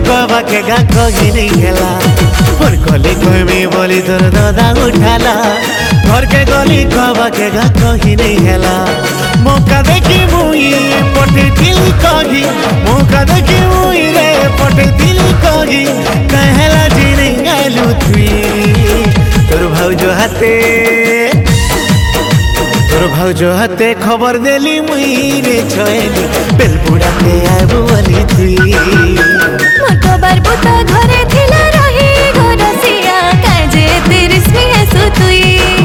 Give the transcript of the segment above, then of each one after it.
कहवा के गा कही नहीं हेला फोन कली कहमी बोली तोर दादा उठाला घर के गली कहवा के गा कही नहीं हेला मौका देखी मुई पटे दिल कही मौका देखी मुई रे पटे दिल कही कहला जी नहीं गालू तुई तोर भाउजो हाथे खबर देली मुई रे छयली बेलपुड़ा के आबू वाली तुई मोटो बारबुता घरे थिला रही घरसिया काजे तिरिस में हसु तुई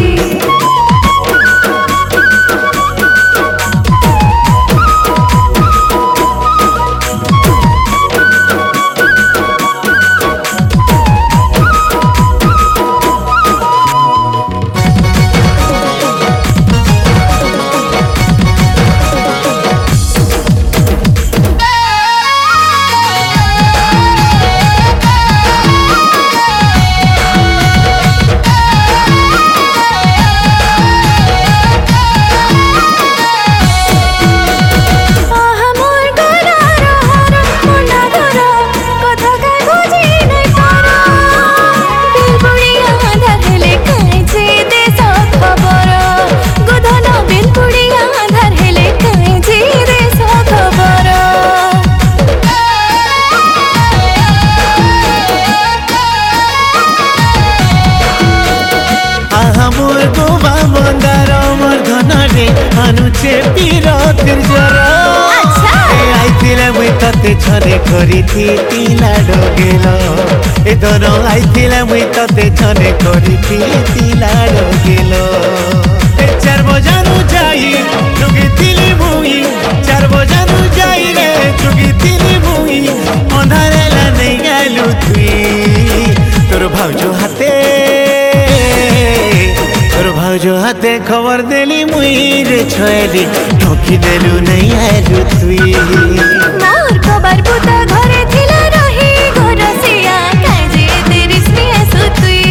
छने करी थी तिला डोगेलो ए दोनों आइथिला मुई तते छने करी थी तिला डोगेलो ए 4 बजानु जाई जुगी तिली मुई 4 बजानु जाई रे जुगी तिली मुई अंधारे ला नहीं गालू तुई तोर भाउजो हाथे खबर देली मुई रे छयली ठोकी देलु नहीं आलू तुई बारबुता घरे थिला रही घरसिया काजे तिरिस में हसु तुई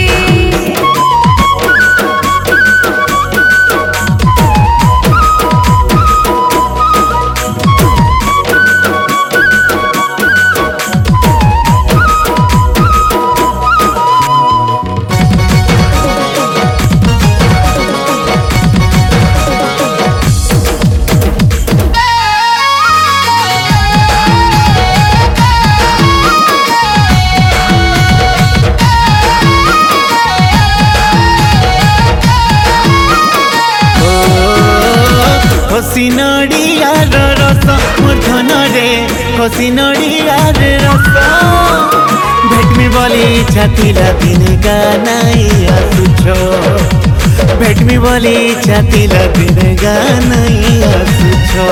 खसी नड़ियार रस मूर्धन रे खसी नड़ियार रस भेटमी बोली छातिला दिन गानाई आसुछो भेटमी बोली छातिला दिन गानाई आसुछो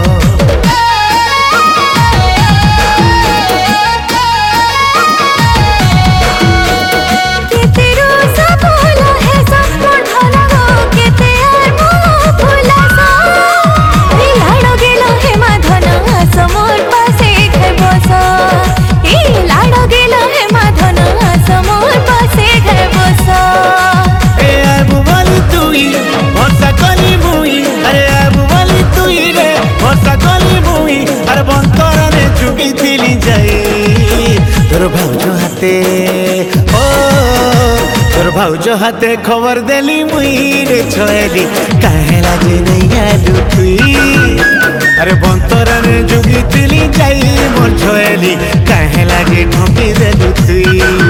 तोर भाउजो हाथे खबर देली मुई रे छयली कहला जे नहीं आलू तुई अरे बंतरने जुगी तिली जाई मोर छयली कहला जे ठोकी देलु तुई।